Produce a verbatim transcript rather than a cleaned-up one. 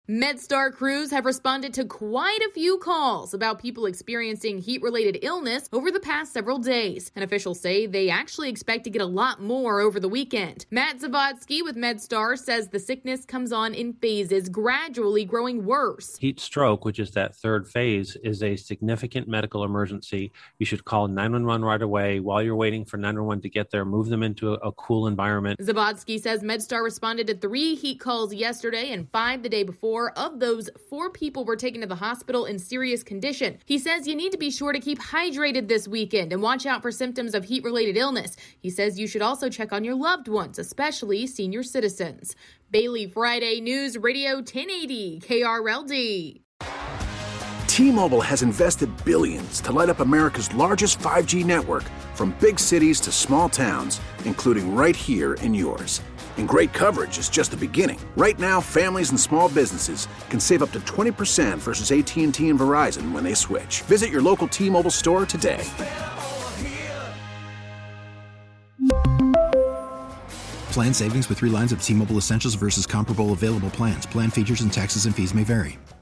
MedStar crews have responded to quite a few calls about people experiencing heat-related illness over the past several days, and officials say they actually expect to get a lot more over the weekend. Matt Zavodsky with MedStar says the sickness comes on in phases, gradually growing worse. Heat stroke, which is that third phase, is a significant medical emergency. You should call nine one one right away. While you're waiting for nine one one to get there, move them into a, a cool environment. Zavodsky says MedStar responded to three heat calls yesterday and five the day before. Of those, four people were taken to the hospital in serious condition. He says you need to be sure to keep hydrated this weekend and watch out for symptoms of heat-related illness. He says you should also check on your loved ones, especially senior citizens. Bailey Friday News Radio ten eighty K R L D. T-Mobile has invested billions to light up America's largest five G network, from big cities to small towns, including right here in yours. And great coverage is just the beginning. Right now, families and small businesses can save up to twenty percent versus A T and T and Verizon when they switch. Visit your local T-Mobile store today. Plan savings with three lines of T-Mobile Essentials versus comparable available plans. Plan features and taxes and fees may vary.